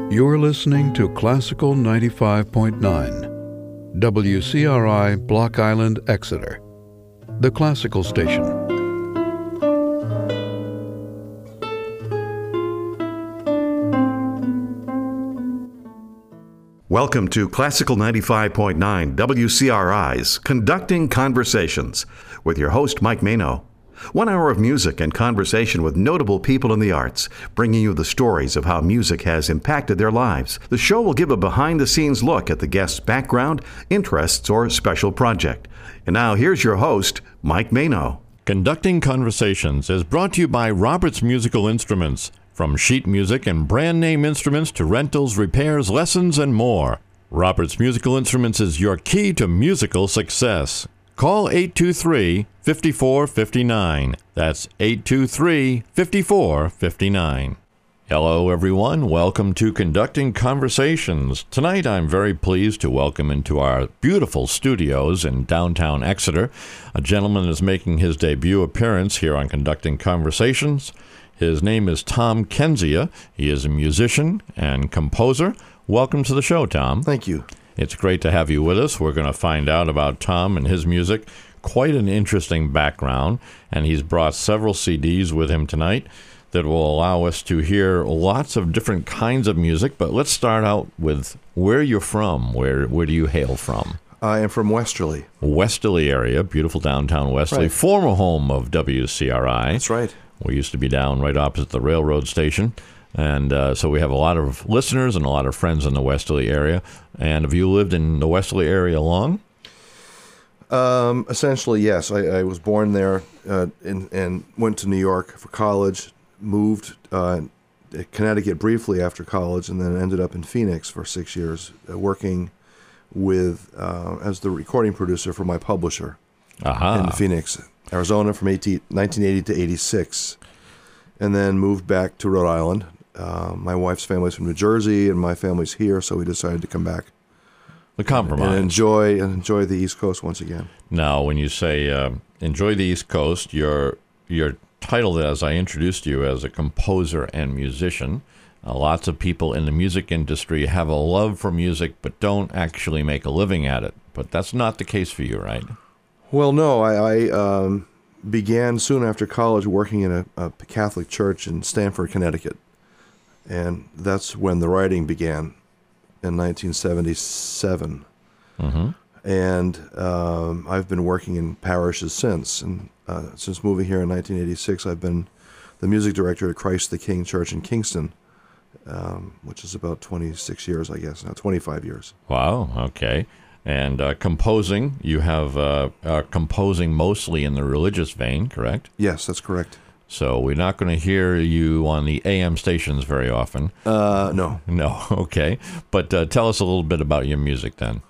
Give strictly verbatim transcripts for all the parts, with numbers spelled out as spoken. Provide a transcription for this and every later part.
You're listening to Classical ninety-five point nine, W C R I, Block Island, Exeter, the classical station. Welcome to Classical ninety-five point nine, W C R I's Conducting Conversations with your host, Mike Mano. One hour of music and conversation with notable people in the arts, bringing you the stories of how music has impacted their lives. The show will give a behind-the-scenes look at the guest's background, interests, or special project. And now here's your host, Mike Mano. Conducting Conversations is brought to you by Roberts Musical Instruments. From sheet music and brand name instruments to rentals, repairs, lessons, and more. Roberts Musical Instruments is your key to musical success. Call eight two three, five four five nine. That's eight two three, five four five nine. Hello, everyone. Welcome to Conducting Conversations. Tonight, I'm very pleased to welcome into our beautiful studios in downtown Exeter a gentleman that is making his debut appearance here on Conducting Conversations. His name is Tom Kenzia. He is a musician and composer. Welcome to the show, Tom. Thank you. It's great to have you with us. We're going to find out about Tom and his music. Quite an interesting background, and he's brought several C Ds with him tonight that will allow us to hear lots of different kinds of music. But let's start out with where you're from. Where where do you hail from? I am from Westerly. Westerly area, beautiful downtown Westerly, Right. Former home of W C R I. That's right. We used to be down right opposite the railroad station. And uh, so we have a lot of listeners and a lot of friends in the Westerly area. And have you lived in the Westerly area long? Um, essentially, yes. I, I was born there uh, and, and went to New York for college, moved uh, to Connecticut briefly after college, and then ended up in Phoenix for six years, uh, working with uh, as the recording producer for my publisher Aha. in Phoenix, Arizona from nineteen eighty to eighty-six, and then moved back to Rhode Island. Uh, my wife's family's from New Jersey, and my family's here, so we decided to come back. The compromise. And enjoy and enjoy the East Coast once again. Now, when you say uh, enjoy the East Coast, you're, you're titled, as I introduced you, as a composer and musician. Uh, lots of people in the music industry have a love for music, but don't actually make a living at it. But that's not the case for you, right? Well, no. I, I um, began soon after college working in a, a Catholic church in Stamford, Connecticut. And that's when the writing began in nineteen seventy-seven. Mm-hmm. And um, I've been working in parishes since. And uh, since moving here in nineteen eighty-six, I've been the music director at Christ the King Church in Kingston, um, which is about twenty-six years, I guess, now twenty-five years. Wow, okay. And uh, composing, you have uh, uh, composing mostly in the religious vein, correct? Yes, that's correct. So we're not going to hear you on the A M stations very often. Uh, no. No, okay. But uh, tell us a little bit about your music then.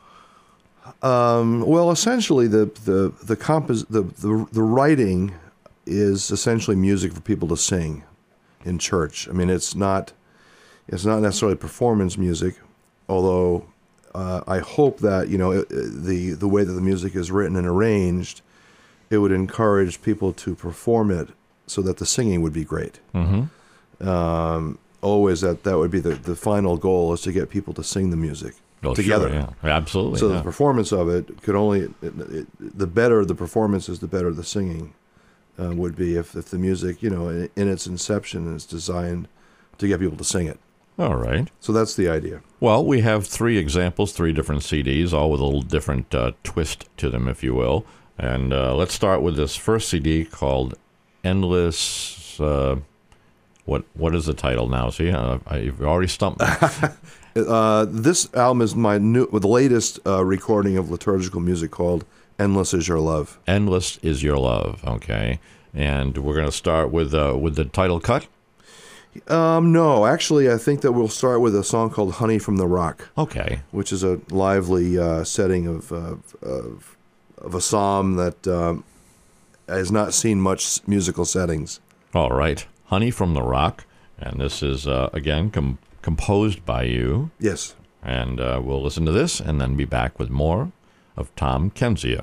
Um, well, essentially, the the the, compos- the the the writing is essentially music for people to sing in church. I mean, it's not it's not necessarily performance music, although uh, I hope that you know it, the the way that the music is written and arranged, it would encourage people to perform it, so that the singing would be great. Mm-hmm. Um, always that that would be the, the final goal, is to get people to sing the music oh, together. Sure, yeah. Absolutely. So yeah. the performance of it could only, it, it, the better the performance is, the better the singing uh, would be if, if the music, you know, in, in its inception is designed to get people to sing it. All right. So that's the idea. Well, we have three examples, three different C Ds, all with a little different uh, twist to them, if you will. And uh, let's start with this first C D called Endless, uh, what what is the title now? See, uh, I, you've already stumped me. uh, this album is my new, the latest uh, recording of liturgical music called "Endless Is Your Love." Endless is your love. Okay, and we're going to start with uh, with the title cut. Um, no, actually, I think that we'll start with a song called "Honey from the Rock." Okay, which is a lively uh, setting of, uh, of of a psalm that um, has not seen much musical settings. All right. Honey from the Rock. And this is, uh, again, com- composed by you. Yes. And uh, we'll listen to this and then be back with more of Tom Kenzia.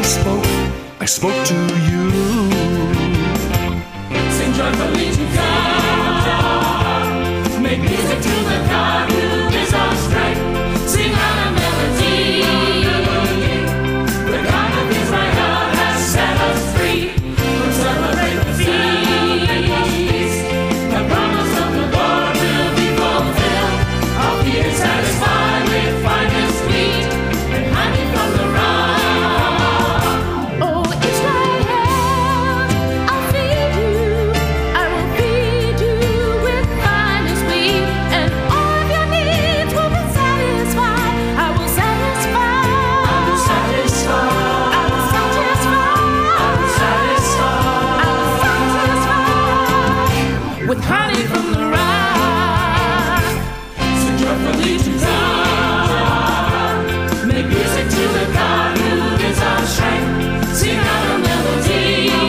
spoke, I spoke to you. Sing joyfully to God. Make music to the God who is our strength. Sing out a melody. The God of Israel has set us free. We'll celebrate the feast. The promise of the Lord will be fulfilled. Our feet is satisfied with finest wheat and honey from the rock. Oh, Israel, I'll feed you. I will feed you with finest wheat, and all of your needs will be satisfied. I will satisfy. I will satisfy. I will satisfy. I will satisfy. I will satisfy with honey from the rock. Sing joyfully to God. Make music to the God who is our strength. Sing out a melody.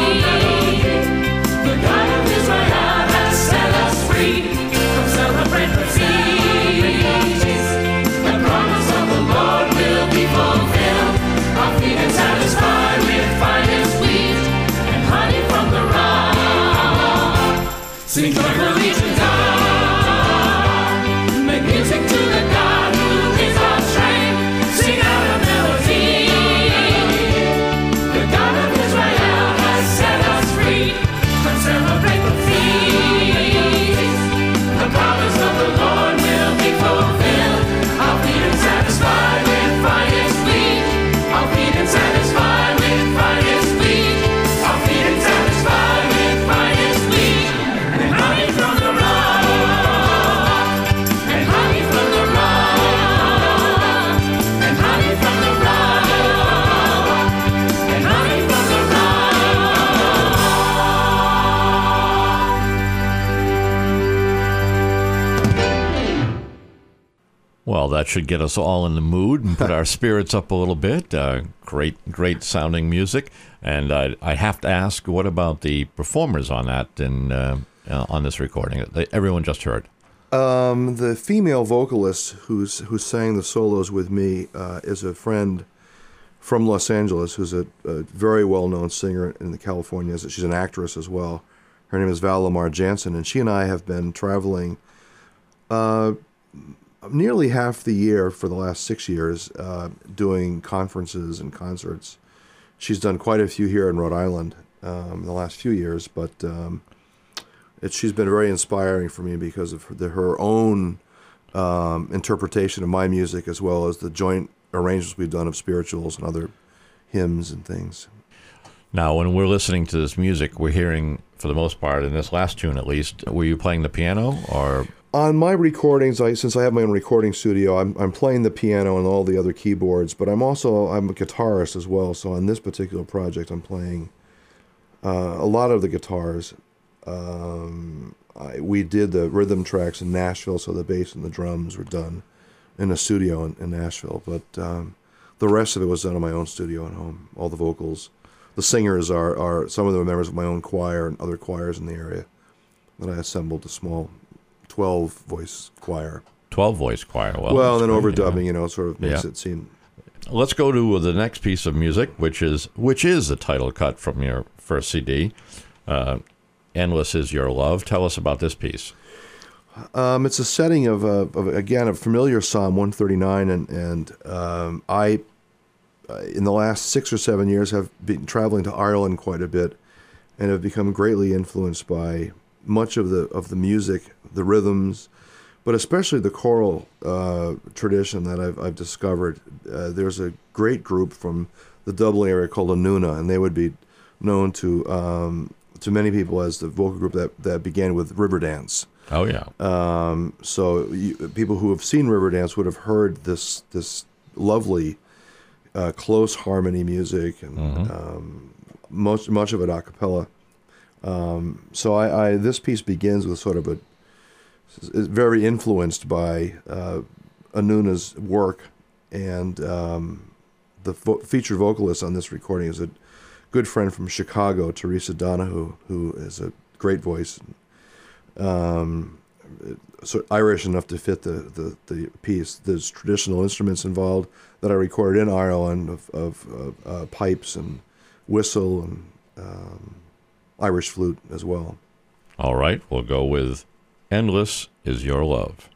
The God of Israel has set us free. Come celebrate the feast. The promise of the Lord will be fulfilled. Our feet are satisfied with finest wheat and honey from the rock. Sing joyfully to God. Make music to the God who is our strength. Sing out a melody. The God of Israel has set us free. Come celebrate the feast. The promise of the Lord will be fulfilled. Our feet are satisfied with finest wheat. Our feet are satisfied with finest wheat. Our feet are satisfied with finest wheat. And honey from the rock. And honey from the rock. And honey from the rock. And honey from the rock. Well, that should get us all in the mood and put our spirits up a little bit. Uh, great, great sounding music. And I, I have to ask, what about the performers on that and uh, uh, on this recording that everyone just heard? Um, the female vocalist who's who sang the solos with me uh, is a friend from Los Angeles who's a, a very well-known singer in the California. She's an actress as well. Her name is Val Lamar Jansen, and she and I have been traveling uh, nearly half the year for the last six years uh, doing conferences and concerts. She's done quite a few here in Rhode Island um, in the last few years, but um, it, she's been very inspiring for me because of her, the, her own um, interpretation of my music, as well as the joint arrangements we've done of spirituals and other hymns and things. Now, when we're listening to this music, we're hearing, for the most part, in this last tune at least, were you playing the piano or... On my recordings, I, since I have my own recording studio, I'm, I'm playing the piano and all the other keyboards, but I'm also I'm a guitarist as well. So on this particular project, I'm playing uh, a lot of the guitars. Um, I, we did the rhythm tracks in Nashville, so the bass and the drums were done in a studio in, in Nashville. But um, the rest of it was done in my own studio at home. All the vocals, the singers are are some of them are members of my own choir and other choirs in the area that I assembled a small twelve-voice choir. twelve-voice choir. Well, well and then great, overdubbing, yeah. you know, sort of makes Yeah. it seem... Let's go to the next piece of music, which is which is the title cut from your first C D. Uh, Endless is Your Love. Tell us about this piece. Um, it's a setting of, a, of, again, a familiar Psalm one thirty-nine, and, and um, I, uh, in the last six or seven years, have been traveling to Ireland quite a bit and have become greatly influenced by much of the of the music, the rhythms, but especially the choral uh, tradition that I've, I've discovered. Uh, there's a great group from the Dublin area called Anuna, and they would be known to um, to many people as the vocal group that, that began with Riverdance. Oh, yeah. Um, so you, people who have seen Riverdance would have heard this this lovely, uh, close harmony music, and Mhm. um, most much of it a cappella. Um, so I, I this piece begins with sort of a is very influenced by uh, Anuna's work, and um, the vo- featured vocalist on this recording is a good friend from Chicago, Teresa Donahue, who is a great voice. Um, so Irish enough to fit the, the, the piece. There's traditional instruments involved that I recorded in Ireland of, of uh, uh, pipes and whistle and um, Irish flute as well. All right, we'll go with Endless Is Your Love.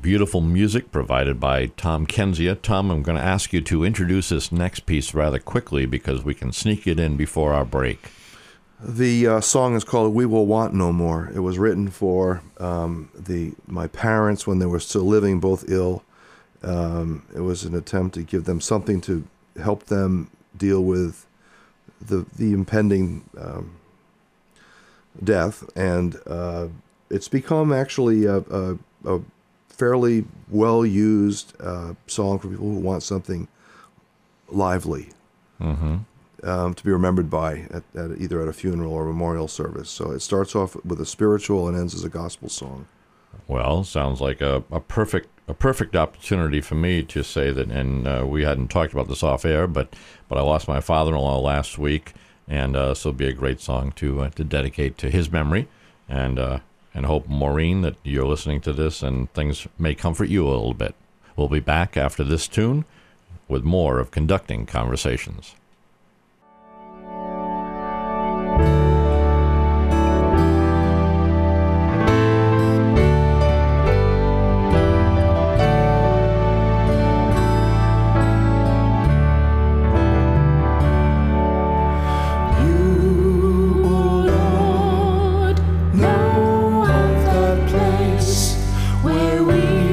beautiful music provided by Tom Kenzia. Tom, I'm going to ask you to introduce this next piece rather quickly because we can sneak it in before our break. The uh, song is called "We Will Want No More." It was written for um, the my parents when they were still living, both ill. Um, it was an attempt to give them something to help them deal with the the impending um, death, and uh, it's become actually a, a, a fairly well used uh, song for people who want something lively. Mm-hmm. Um, to be remembered by at, at either at a funeral or memorial service. So it starts off with a spiritual and ends as a gospel song. Well, sounds like a, a perfect a perfect opportunity for me to say that, and uh, we hadn't talked about this off air, but but I lost my father-in-law last week, and uh, so it'll be a great song to uh, to dedicate to his memory, and uh, and hope, Maureen, that you're listening to this and things may comfort you a little bit. We'll be back after this tune with more of Conducting Conversations.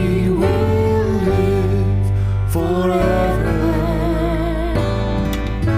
Forever.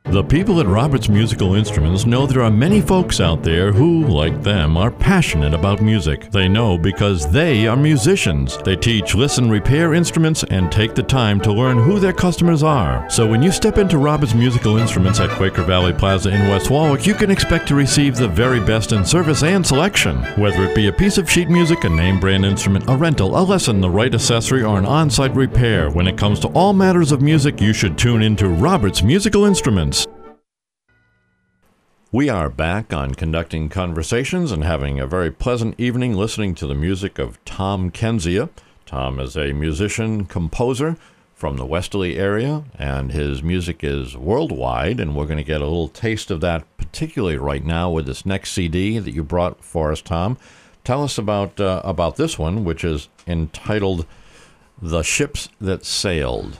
The people at Roberts Musical Instruments know there are many folks out there who, like them, are passionate about music. They know because they are musicians. They teach, listen, repair instruments, and take the time to learn who their customers are. So when you step into Roberts Musical Instruments at Quaker Valley Plaza in West Warwick, you can expect to receive the very best in service and selection. Whether it be a piece of sheet music, a name brand instrument, a rental, a lesson, the right accessory, or an on-site repair, when it comes to all matters of music, you should tune into Roberts Musical Instruments. We are back on Conducting Conversations and having a very pleasant evening listening to the music of Tom Kenzia. Tom is a musician, composer from the Westerly area, and his music is worldwide, and we're going to get a little taste of that, particularly right now with this next C D that you brought for us, Tom. Tell us about uh, about this one, which is entitled The Ships That Sailed.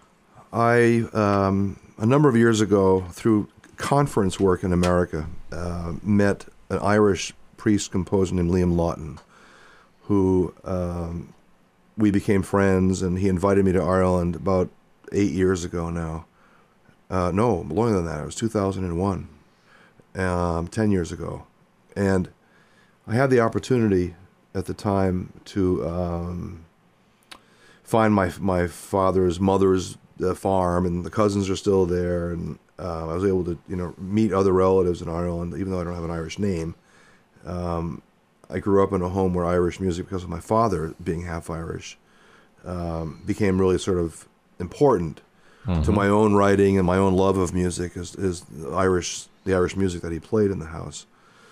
I, um, a number of years ago, through conference work in America, uh, met an Irish priest composer named Liam Lawton, who um, we became friends, and he invited me to Ireland about eight years ago now. Uh, no, longer than that. It was two thousand one, um, ten years ago. And I had the opportunity at the time to um, find my my father's mother's uh, farm, and the cousins are still there, and Uh, I was able to, you know, meet other relatives in Ireland, even though I don't have an Irish name. Um, I grew up in a home where Irish music, because of my father being half Irish, um, became really sort of important mm-hmm. to my own writing and my own love of music, is, is the Irish, the Irish music that he played in the house.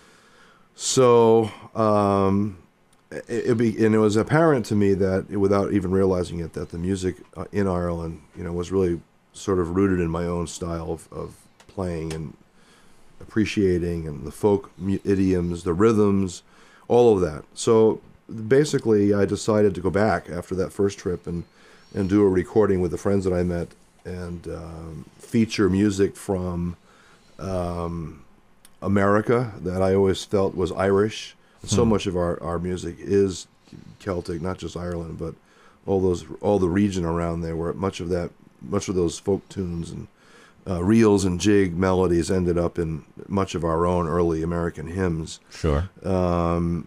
So um, it, it be, and it was apparent to me that, without even realizing it, that the music uh, in Ireland, you know, was really sort of rooted in my own style of, of playing and appreciating, and the folk idioms, the rhythms, all of that. So basically I decided to go back after that first trip and, and do a recording with the friends that I met, and um, feature music from um, America that I always felt was Irish. Hmm. So much of our, our music is Celtic, not just Ireland, but all those all the region around there, where much of that much of those folk tunes and uh, reels and jig melodies ended up in much of our own early American hymns. Sure. Um,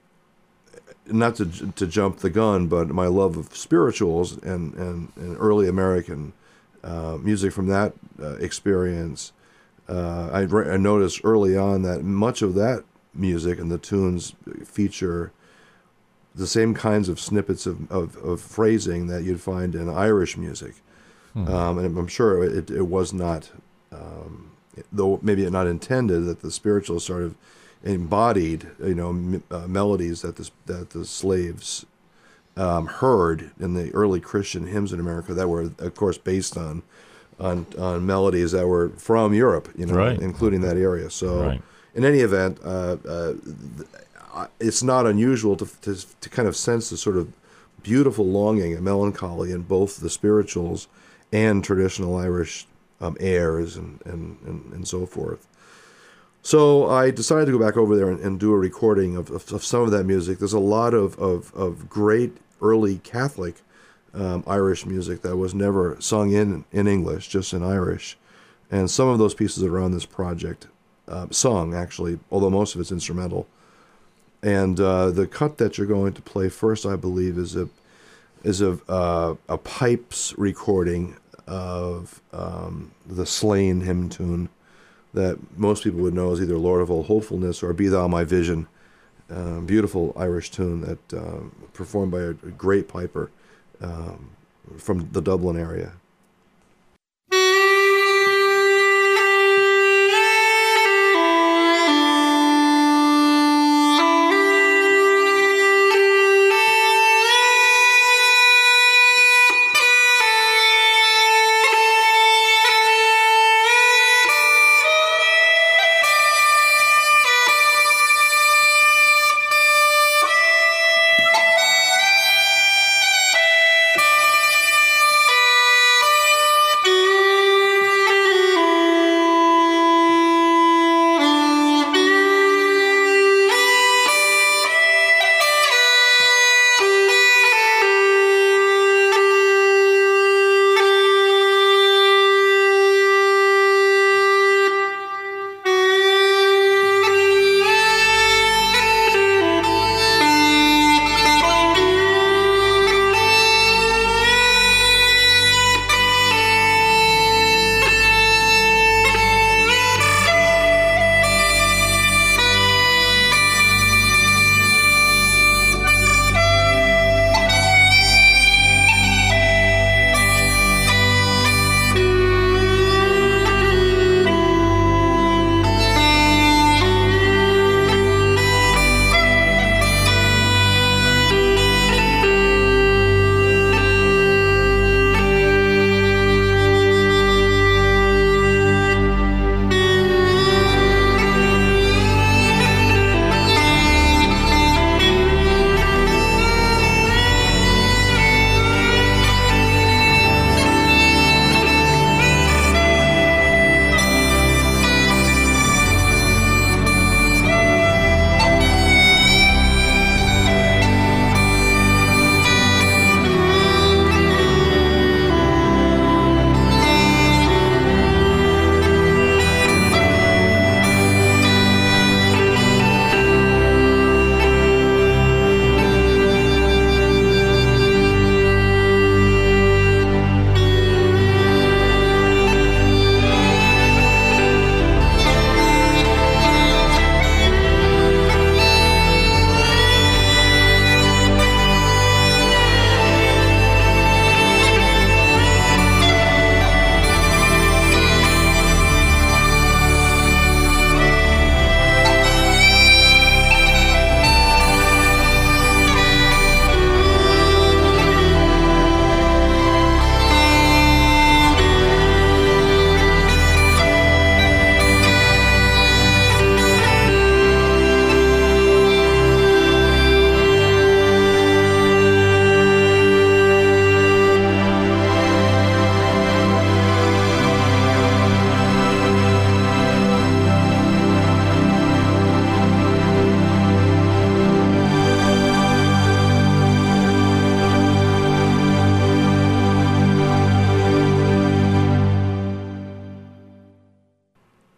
not to to jump the gun, but my love of spirituals and, and, and early American uh, music from that uh, experience, uh, I, re- I noticed early on that much of that music and the tunes feature the same kinds of snippets of, of, of phrasing that you'd find in Irish music. Hmm. Um, and I'm sure it, it was not, um, though maybe not intended, that the spirituals sort of embodied, you know, m- uh, melodies that the, that the slaves um, heard in the early Christian hymns in America that were, of course, based on on, on melodies that were from Europe, you know, right. including that area. So, right. in any event, uh, uh, it's not unusual to, to to kind of sense the sort of beautiful longing and melancholy in both the spirituals and traditional Irish um, airs and, and, and, and so forth. So I decided to go back over there and, and do a recording of, of, of some of that music. There's a lot of, of, of great early Catholic um, Irish music that was never sung in, in English, just in Irish. And some of those pieces are on this project, uh, sung actually, although most of it's instrumental. And uh, the cut that you're going to play first, I believe, is a is a uh, a pipes recording of um, the Slain hymn tune that most people would know as either Lord of All Hopefulness or Be Thou My Vision. Uh, beautiful Irish tune that uh, performed by a, a great piper um, from the Dublin area.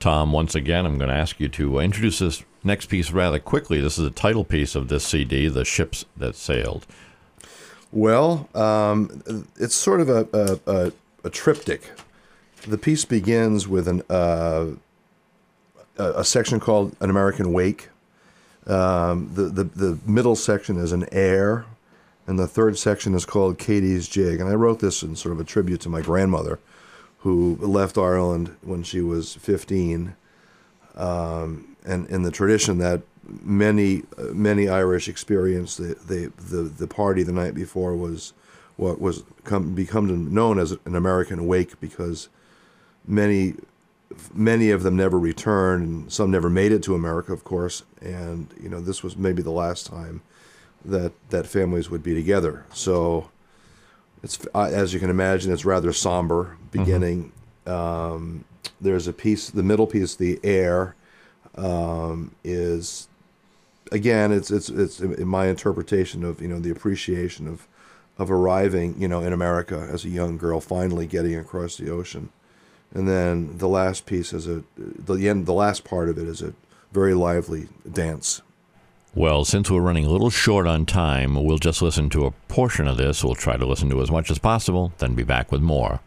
Tom, once again, I'm going to ask you to introduce this next piece rather quickly. This is the title piece of this C D, The Ships That Sailed. Well, um, it's sort of a, a, a, a triptych. The piece begins with an, uh, a, a section called An American Wake. Um, the, the, the middle section is an air, and the third section is called Katie's Jig. And I wrote this in sort of a tribute to my grandmother, who left Ireland when she was fifteen, um, and in the tradition that many many Irish experienced, the, the the the party the night before was what was come become known as an American Wake, because many many of them never returned, and some never made it to America, of course. And you know, this was maybe the last time that that families would be together. So it's, as you can imagine, it's rather somber beginning. Mm-hmm. Um, there's a piece, the middle piece, the air, um, is, again, it's it's it's in my interpretation of, you know, the appreciation of of arriving, you know, in America as a young girl, finally getting across the ocean. And then the last piece is a the end. The last part of it is a very lively dance. Well, since we're running a little short on time, we'll just listen to a portion of this. We'll try to listen to as much as possible, then be back with more.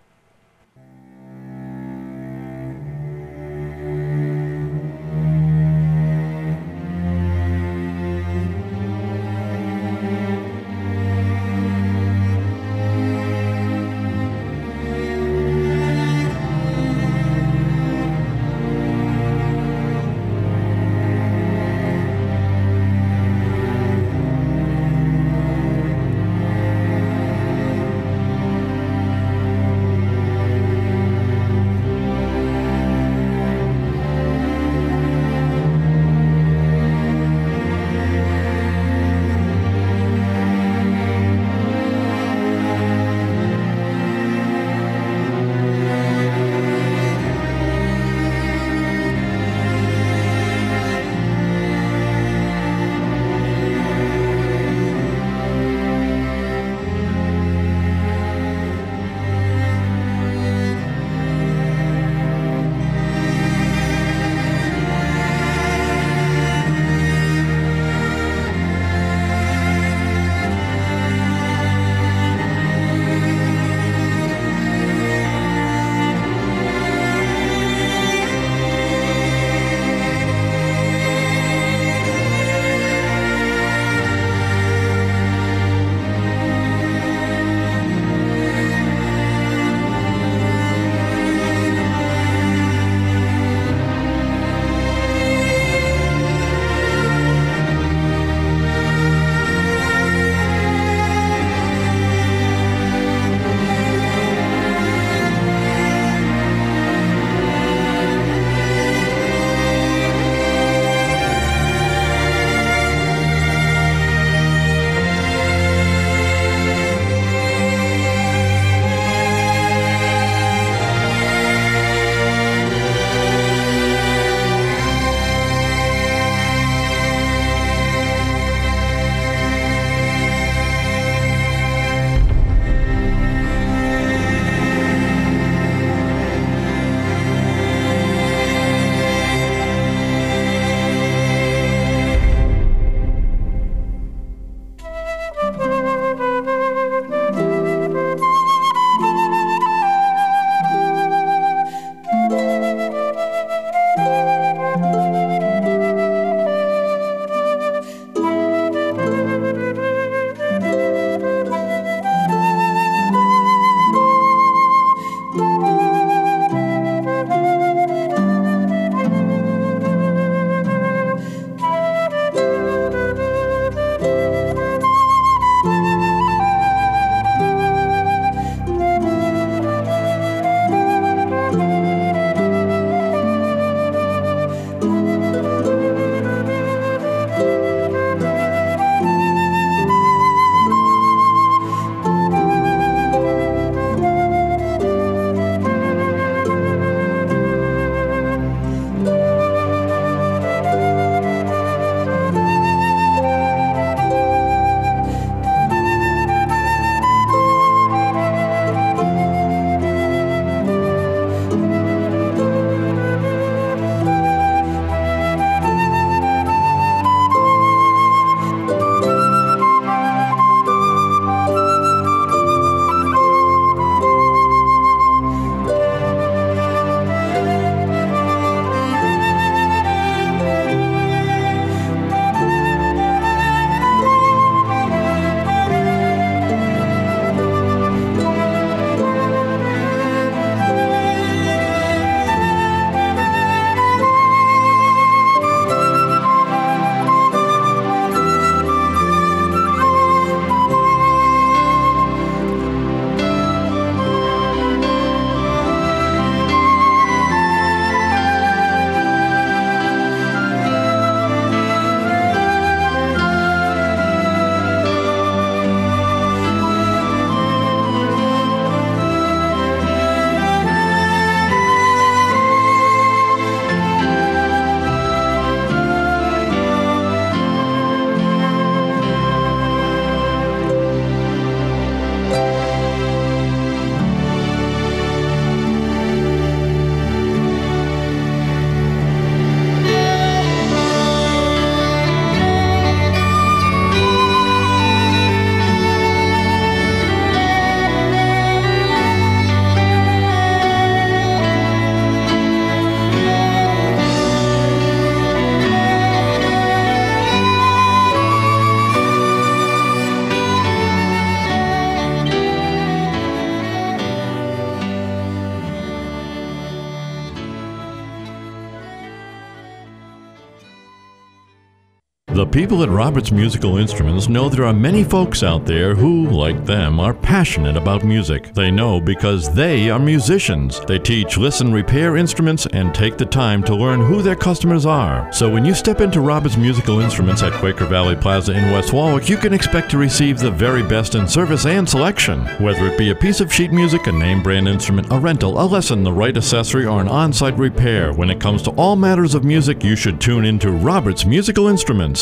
The people at Roberts Musical Instruments know there are many folks out there who, like them, are passionate about music. They know because they are musicians. They teach, listen, repair instruments, and take the time to learn who their customers are. So when you step into Roberts Musical Instruments at Quaker Valley Plaza in West Warwick, you can expect to receive the very best in service and selection. Whether it be a piece of sheet music, a name brand instrument, a rental, a lesson, the right accessory, or an on-site repair, when it comes to all matters of music, you should tune into Roberts Musical Instruments.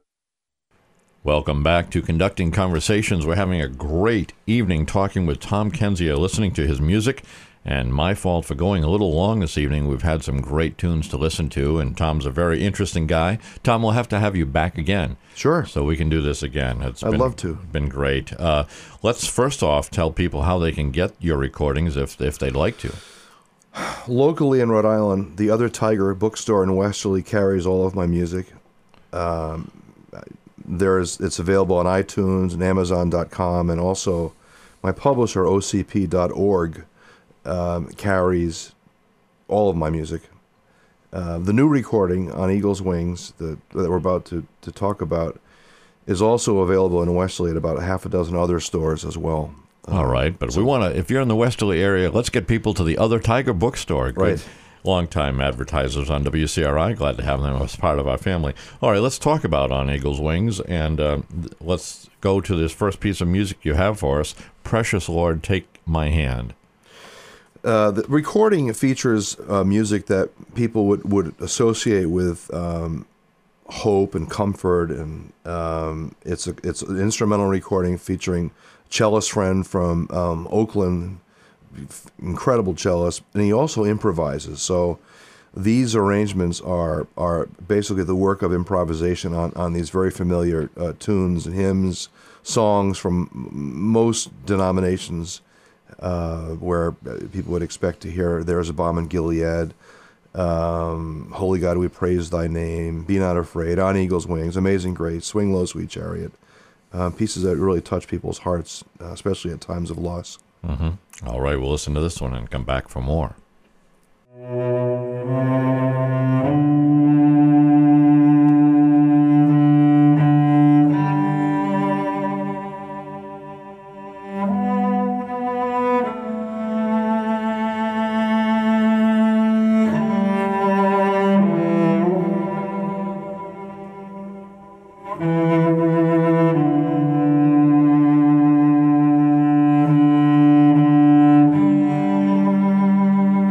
Welcome back to Conducting Conversations. We're having a great evening talking with Tom Kendzior, listening to his music, and my fault for going a little long this evening. We've had some great tunes to listen to, and Tom's a very interesting guy. Tom, we'll have to have you back again. Sure. So we can do this again. It's I'd been, love to. been great. Uh, let's first off tell people how they can get your recordings if, if they'd like to. Locally in Rhode Island, the Other Tiger bookstore in Westerly carries all of my music. Um, there's it's available on iTunes and Amazon dot com, and also my publisher O C P dot org um, carries all of my music. Uh, the new recording on Eagle's Wings the, that we're about to, to talk about is also available in Westerly at about a half a dozen other stores as well. All right, but we want to, if you're in the Westerly area, let's get people to the Other Tiger bookstore. Good. Right. Longtime advertisers on W C R I. Glad to have them as part of our family. All right, let's talk about On Eagle's Wings, and uh, let's go to this first piece of music you have for us, Precious Lord, Take My Hand. Uh, the recording features uh, music that people would, would associate with um, hope and comfort, and um, it's a, it's an instrumental recording featuring a cellist friend from um, Oakland, incredible cellist, and he also improvises. So these arrangements are are basically the work of improvisation on, on these very familiar uh, tunes and hymns, songs from most denominations, uh, where people would expect to hear "There's a Balm in Gilead," um, "Holy God, We Praise Thy Name," "Be Not Afraid," "On Eagle's Wings," "Amazing Grace," "Swing Low, Sweet Chariot," uh, pieces that really touch people's hearts, uh, especially at times of loss. Mm-hmm. All right, we'll listen to this one and come back for more. Thank you.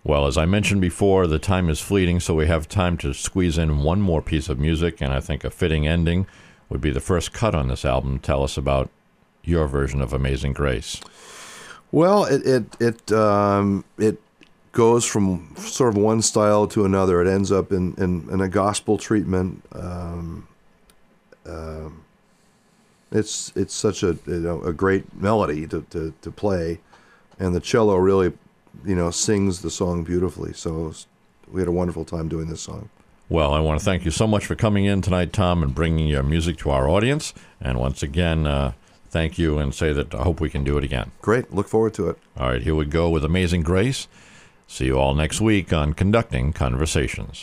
Well, as I mentioned before, the time is fleeting, so we have time to squeeze in one more piece of music, and I think a fitting ending would be the first cut on this album. Tell us about your version of Amazing Grace. Well, it it it um, it goes from sort of one style to another. It ends up in, in, in a gospel treatment. Um, um, it's it's such a you know, a great melody to, to, to play, and the cello really you know sings the song beautifully. So we had a wonderful time doing this song. Well, I want to thank you so much for coming in tonight, Tom, and bringing your music to our audience. And once again, uh, thank you, and say that I hope we can do it again. Great. Look forward to it. All right, here we go with Amazing Grace. See you all next week on Conducting Conversations.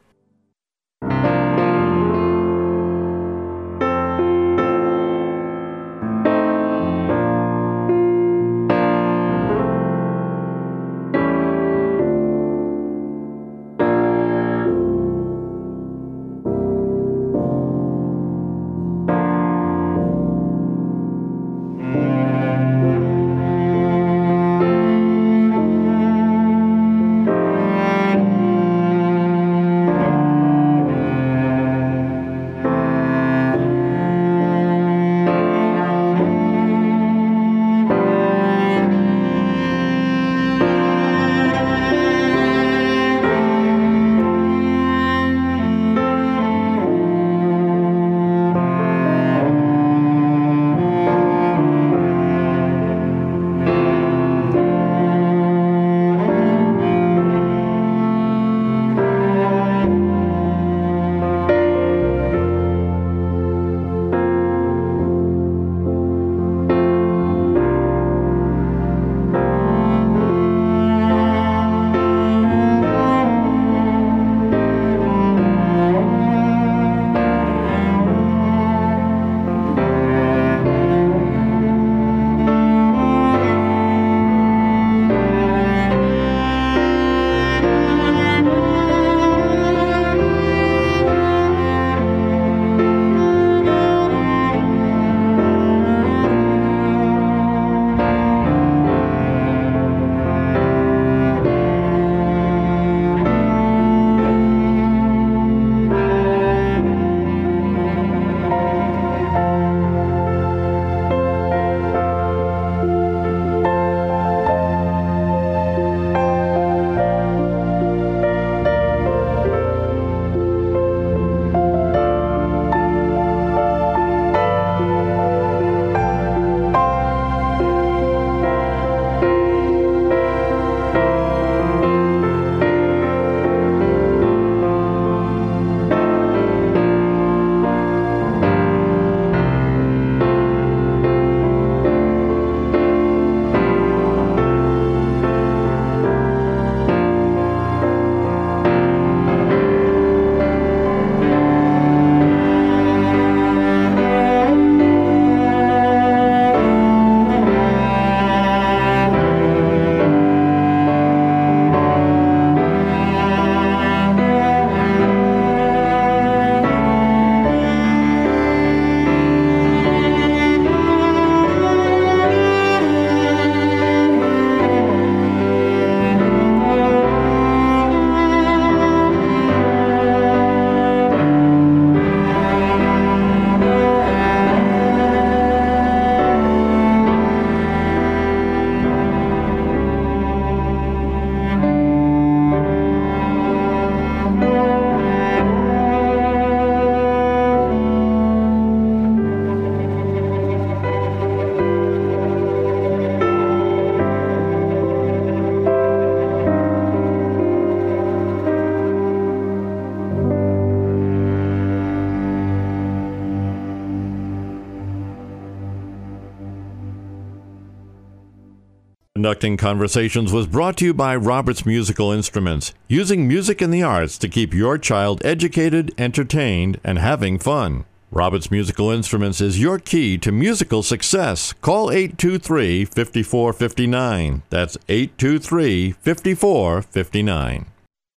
Conducting Conversations was brought to you by Roberts Musical Instruments, using music and the arts to keep your child educated, entertained, and having fun. Roberts Musical Instruments is your key to musical success. Call eight two three, five four five nine. That's eight two three, five four five nine.